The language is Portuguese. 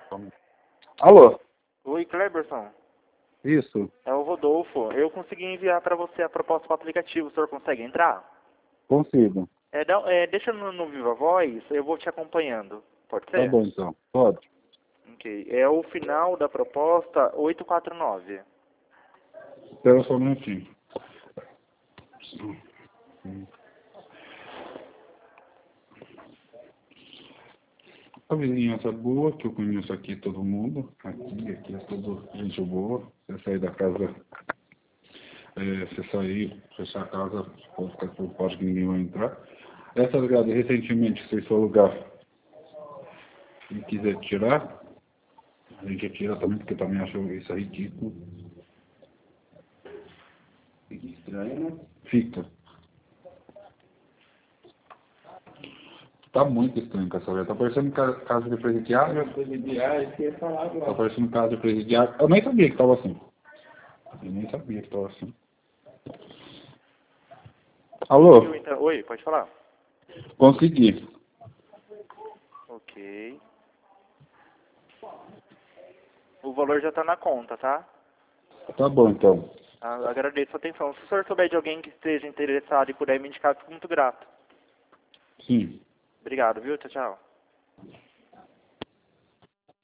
Alô? Oi, Cleberson. Isso, É o Rodolfo. Eu consegui enviar para você a proposta do aplicativo. O senhor consegue entrar? consigo. Deixa no Viva Voz, eu vou te acompanhando. Pode Tá ser? bom então. Pode. Ok. É o final da proposta 849. Espera só um minutinho. A vizinhança boa, que eu conheço aqui todo mundo. Aqui é tudo gente boa. Você sair da casa, você sair, fechar a casa, pode ficar por fora que ninguém vai entrar. Essa ligada recentemente, se for lugar e quiser tirar, a gente tira também, porque eu também acho isso ridículo. Fica estranho, né? Fica. Tá muito estranho com essa velha. Tá parecendo casa de presidiário. Presidiário, que ia falar Tá agora. parecendo casa de presidiário. Eu nem sabia que tava assim. Eu nem sabia que tava assim. Alô? Então, oi, pode falar? Consegui. Ok. O valor já está na conta, tá? Tá bom então. Agradeço a atenção. Se o senhor souber de alguém que esteja interessado e puder me indicar, fico muito grato. Sim. Obrigado, viu? Tchau, tchau.